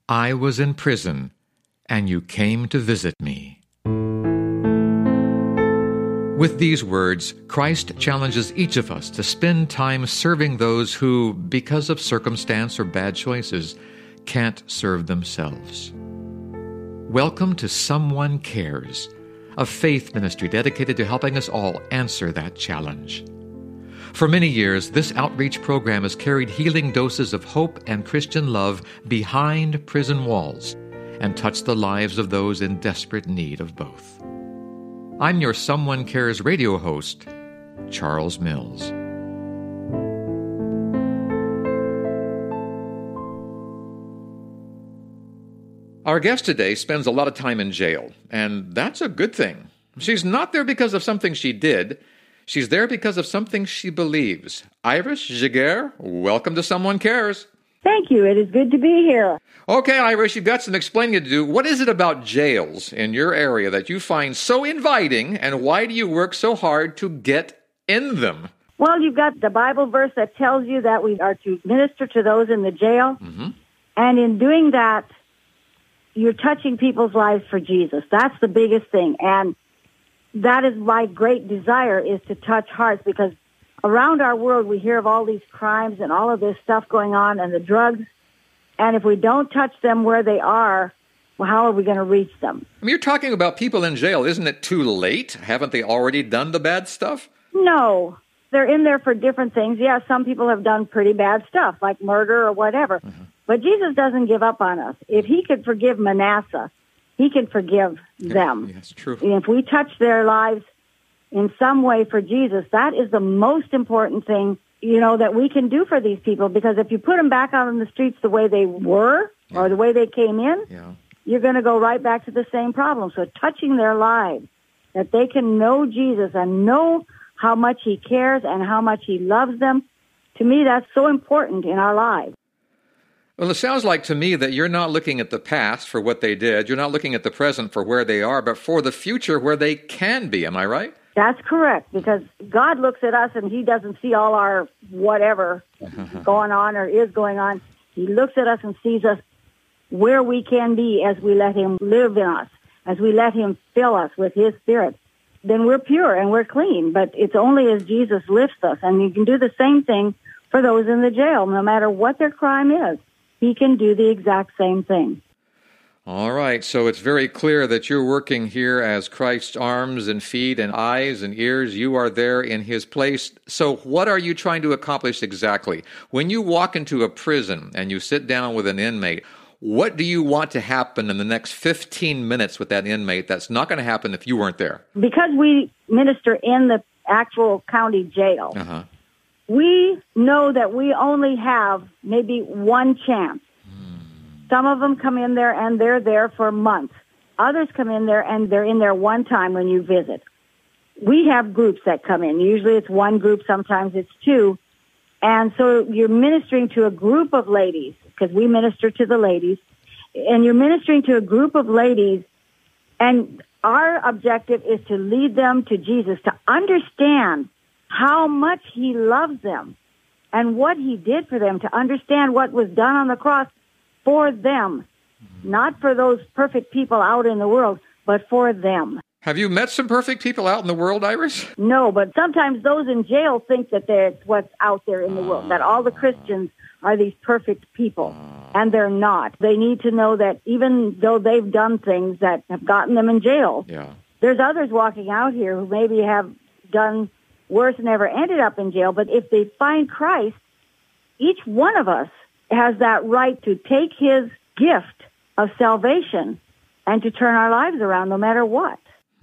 I was in prison, and you came to visit me. With these words, Christ challenges each of us to spend time serving those who, because of circumstance or bad choices, can't serve themselves. Welcome to Someone Cares, a faith ministry dedicated to helping us all answer that challenge. For many years, this outreach program has carried healing doses of hope and Christian love behind prison walls and touched the lives of those in desperate need of both. I'm your Someone Cares radio host, Charles Mills. Our guest today spends a lot of time in jail, and that's a good thing. She's not there because of something she did. She's there because of something she believes. Iris Giguere, welcome to Someone Cares. Thank you. It is good to be here. Okay, Iris, you've got some explaining to do. What is it about jails in your area that you find so inviting, and why do you work so hard to get in them? Well, you've got the Bible verse that tells you that we are to minister to those in the jail. Mm-hmm. And in doing that, you're touching people's lives for Jesus. That's the biggest thing. And that is my great desire, is to touch hearts, because around our world we hear of all these crimes and all of this stuff going on and the drugs. And if we don't touch them where they are, well, how are we going to reach them? I mean, you're talking about people in jail. Isn't it too late? Haven't they already done the bad stuff? No. They're in there for different things. Yeah, some people have done pretty bad stuff, like murder or whatever. Mm-hmm. But Jesus doesn't give up on us. If he could forgive Manasseh, he can forgive them. Yeah, that's true. And if we touch their lives in some way for Jesus, that is the most important thing, that we can do for these people. Because if you put them back out on the streets the way they were or the way they came in, you're going to go right back to the same problem. So touching their lives, that they can know Jesus and know how much he cares and how much he loves them, to me, that's so important in our lives. Well, it sounds like to me that you're not looking at the past for what they did. You're not looking at the present for where they are, but for the future where they can be. Am I right? That's correct, because God looks at us and he doesn't see all our whatever going on or is going on. He looks at us and sees us where we can be as we let him live in us, as we let him fill us with his Spirit. Then we're pure and we're clean, but it's only as Jesus lifts us. And you can do the same thing for those in the jail, no matter what their crime is. He can do the exact same thing. All right, so it's very clear that you're working here as Christ's arms and feet and eyes and ears. You are there in his place. So what are you trying to accomplish exactly? When you walk into a prison and you sit down with an inmate, what do you want to happen in the next 15 minutes with that inmate that's not going to happen if you weren't there? Because we minister in the actual county jail, we know that we only have maybe one chance. Some of them come in there and they're there for months. Others come in there and they're in there one time when you visit. We have groups that come in. Usually it's one group, sometimes it's two. And so you're ministering to a group of ladies, because we minister to the ladies, and you're ministering to a group of ladies, and our objective is to lead them to Jesus, to understand how much he loves them and what he did for them, to understand what was done on the cross for them, not for those perfect people out in the world, but for them. Have you met some perfect people out in the world, Iris? No, but sometimes those in jail think that that's what's out there in the world, that all the Christians are these perfect people, and they're not. They need to know that even though they've done things that have gotten them in jail, there's others walking out here who maybe have done worse and never ended up in jail, but if they find Christ, each one of us has that right to take his gift of salvation and to turn our lives around no matter what.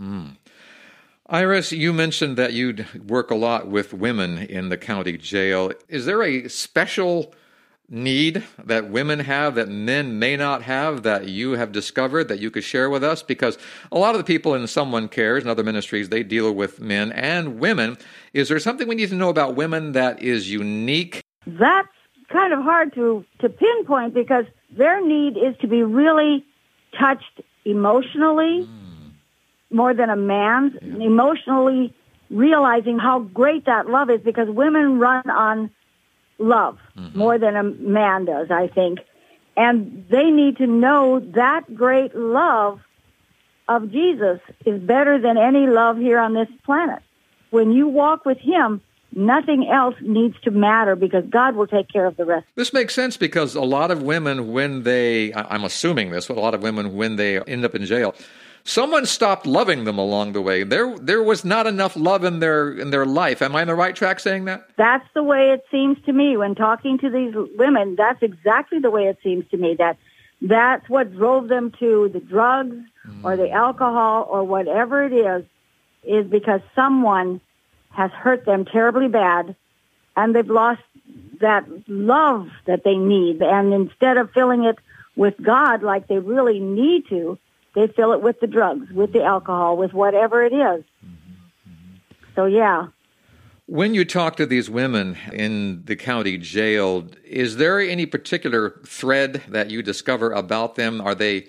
Iris, you mentioned that you'd work a lot with women in the county jail. Is there a special need that women have that men may not have that you have discovered that you could share with us? Because a lot of the people in Someone Cares and other ministries, they deal with men and women. Is there something we need to know about women that is unique? That's kind of hard to pinpoint, because their need is to be really touched emotionally more than a man's, emotionally realizing how great that love is, because women run on love more than a man does, I think. And they need to know that great love of Jesus is better than any love here on this planet. When you walk with him, nothing else needs to matter because God will take care of the rest. This makes sense because a lot of women, I'm assuming this, but a lot of women, when they end up in jail, someone stopped loving them along the way. There was not enough love in their life. Am I on the right track saying that? That's the way it seems to me. When talking to these women, that's exactly the way it seems to me. That's what drove them to the drugs or the alcohol or whatever it is because someone has hurt them terribly bad, and they've lost that love that they need. And instead of filling it with God like they really need to, they fill it with the drugs, with the alcohol, with whatever it is. So, yeah. When you talk to these women in the county jail, is there any particular thread that you discover about them? Are they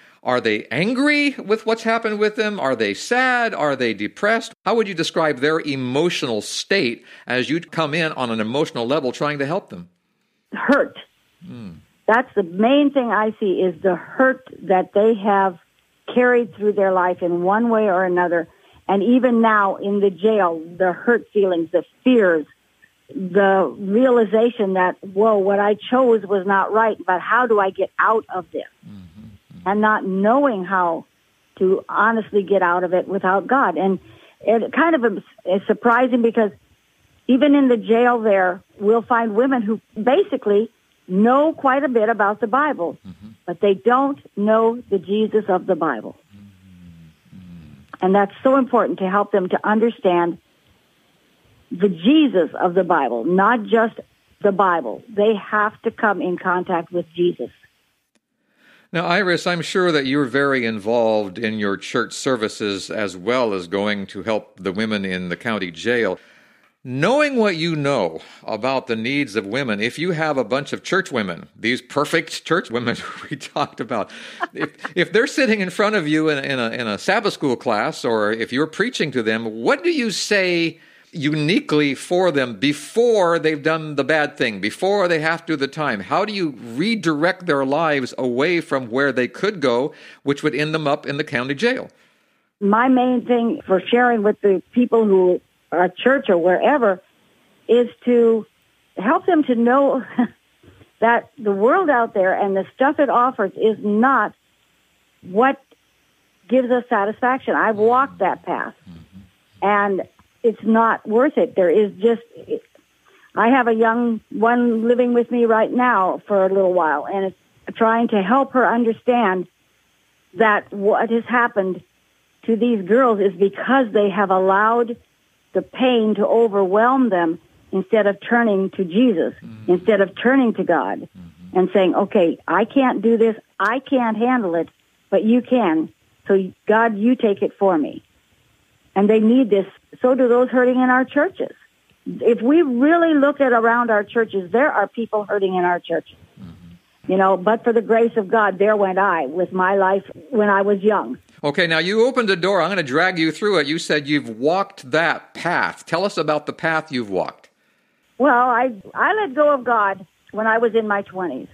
angry with what's happened with them? Are they sad? Are they depressed? How would you describe their emotional state as you come in on an emotional level trying to help them? Hurt. That's the main thing I see is the hurt that they have carried through their life in one way or another. And even now in the jail, the hurt feelings, the fears, the realization that, whoa, what I chose was not right, but how do I get out of this? And not knowing how to honestly get out of it without God. And it kind of is surprising because even in the jail there, we'll find women who basically know quite a bit about the Bible, but they don't know the Jesus of the Bible. And that's so important to help them to understand the Jesus of the Bible, not just the Bible. They have to come in contact with Jesus. Now, Iris, I'm sure that you're very involved in your church services as well as going to help the women in the county jail. Knowing what you know about the needs of women, if you have a bunch of church women, these perfect church women we talked about, if they're sitting in front of you in a Sabbath school class, or if you're preaching to them, what do you say uniquely for them before they've done the bad thing, before they have to do the time? How do you redirect their lives away from where they could go, which would end them up in the county jail? My main thing for sharing with the people who are at church or wherever is to help them to know that the world out there and the stuff it offers is not what gives us satisfaction. I've walked that path, and it's not worth it. There is just, I have a young one living with me right now for a little while, and it's trying to help her understand that what has happened to these girls is because they have allowed the pain to overwhelm them instead of turning to Jesus, instead of turning to God and saying, okay, I can't do this, I can't handle it, but you can. So God, you take it for me. And they need this. So do those hurting in our churches. If we really look at around our churches, there are people hurting in our churches. You know, but for the grace of God, there went I with my life when I was young. Okay, now you opened a door. I'm going to drag you through it. You said you've walked that path. Tell us about the path you've walked. Well, I let go of God when I was in my 20s.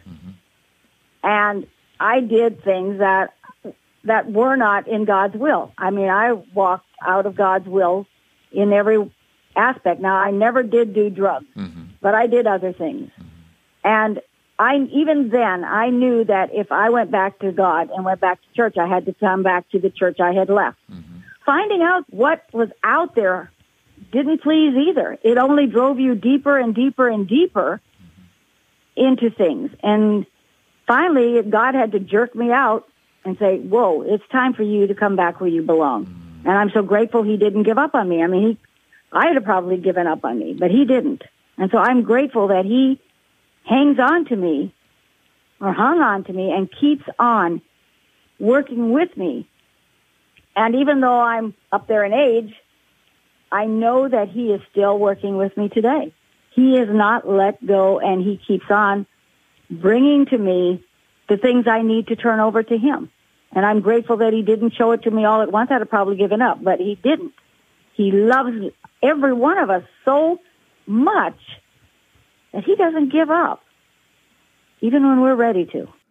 And I did things that were not in God's will. I mean, I walked out of God's will in every aspect. Now, I never did do drugs, but I did other things. And even then, I knew that if I went back to God and went back to church, I had to come back to the church I had left. Finding out what was out there didn't please either. It only drove you deeper and deeper and deeper into things. And finally, God had to jerk me out and say, whoa, it's time for you to come back where you belong. And I'm so grateful he didn't give up on me. I mean, I'd have probably given up on me, but he didn't. And so I'm grateful that he hangs on to me or hung on to me and keeps on working with me. And even though I'm up there in age, I know that he is still working with me today. He has not let go, and he keeps on bringing to me the things I need to turn over to him. And I'm grateful that he didn't show it to me all at once. I'd have probably given up, but he didn't. He loves every one of us so much that he doesn't give up, even when we're ready to.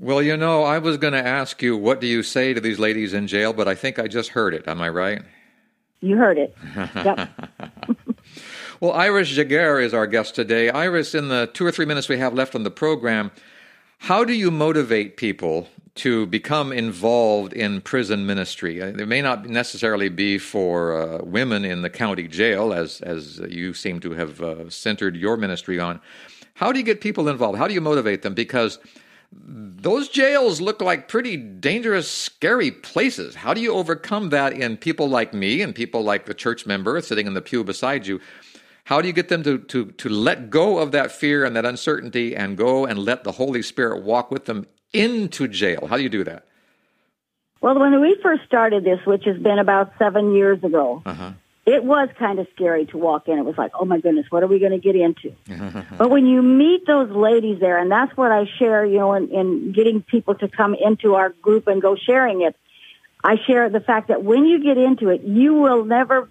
Well, I was going to ask you, what do you say to these ladies in jail, but I think I just heard it. Am I right? You heard it. Yep. Well, Iris Jaguar is our guest today. Iris, in the 2 or 3 minutes we have left on the program, how do you motivate people to become involved in prison ministry? It may not necessarily be for women in the county jail, as you seem to have centered your ministry on. How do you get people involved? How do you motivate them? Because those jails look like pretty dangerous, scary places. How do you overcome that in people like me and people like the church member sitting in the pew beside you? How do you get them to let go of that fear and that uncertainty and go and let the Holy Spirit walk with them into jail? How do you do that? Well, when we first started this, which has been about 7 years ago, it was kind of scary to walk in. It was like, oh my goodness, what are we going to get into? But when you meet those ladies there, and that's what I share, in getting people to come into our group and go sharing it, I share the fact that when you get into it, you will never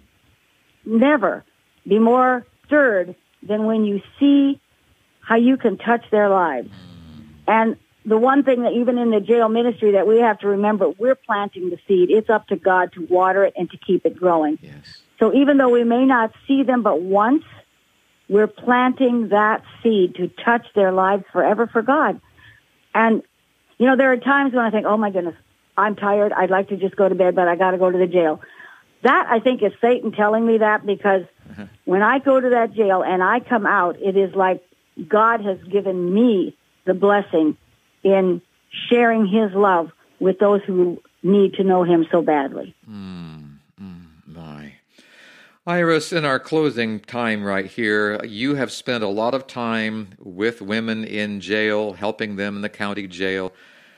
be more stirred than when you see how you can touch their lives. And the one thing that even in the jail ministry that we have to remember, we're planting the seed. It's up to God to water it and to keep it growing. Yes. So even though we may not see them but once, we're planting that seed to touch their lives forever for God. And, there are times when I think, oh my goodness, I'm tired. I'd like to just go to bed, but I got to go to the jail. That, I think, is Satan telling me that, because when I go to that jail and I come out, it is like God has given me the blessing in sharing his love with those who need to know him so badly. My. Iris, in our closing time right here, you have spent a lot of time with women in jail, helping them in the county jail.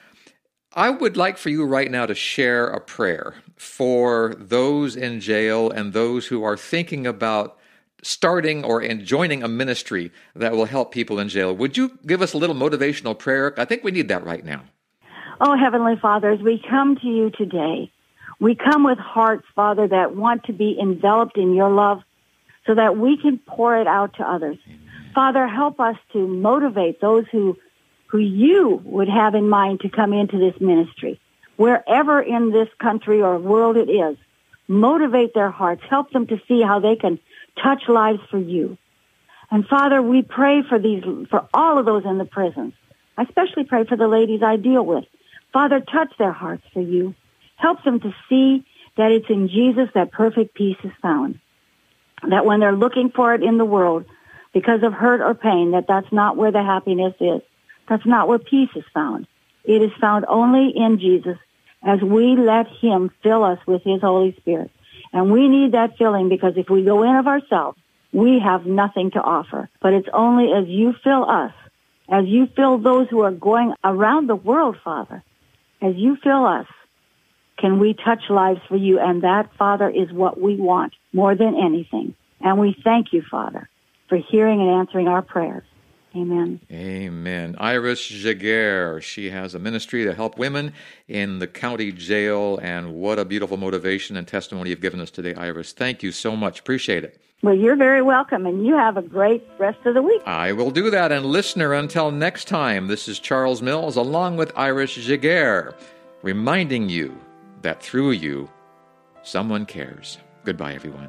I would like for you right now to share a prayer for those in jail and those who are thinking about starting or joining a ministry that will help people in jail. Would you give us a little motivational prayer? I think we need that right now. Oh, Heavenly Father, as we come to you today, we come with hearts, Father, that want to be enveloped in your love so that we can pour it out to others. Amen. Father, help us to motivate those who you would have in mind to come into this ministry. Wherever in this country or world it is, motivate their hearts. Help them to see how they can touch lives for you. And Father, we pray for all of those in the prisons. I especially pray for the ladies I deal with. Father, touch their hearts for you. Help them to see that it's in Jesus that perfect peace is found. That when they're looking for it in the world because of hurt or pain, that's not where the happiness is. That's not where peace is found. It is found only in Jesus as we let him fill us with his Holy Spirit. And we need that filling, because if we go in of ourselves, we have nothing to offer. But it's only as you fill us, as you fill those who are going around the world, Father, as you fill us, can we touch lives for you. And that, Father, is what we want more than anything. And we thank you, Father, for hearing and answering our prayers. Amen. Amen. Iris Jaguar, she has a ministry to help women in the county jail, and what a beautiful motivation and testimony you've given us today, Iris. Thank you so much. Appreciate it. Well, you're very welcome, and you have a great rest of the week. I will do that. And listener, until next time, this is Charles Mills along with Iris Jaguar, reminding you that through you, someone cares. Goodbye, everyone.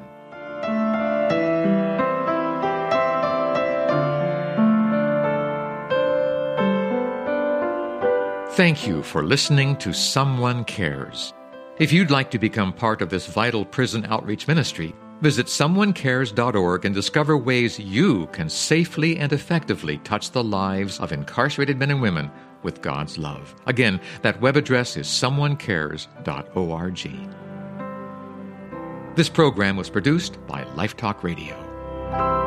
Thank you for listening to Someone Cares. If you'd like to become part of this vital prison outreach ministry, visit someonecares.org and discover ways you can safely and effectively touch the lives of incarcerated men and women with God's love. Again, that web address is someonecares.org. This program was produced by Life Talk Radio.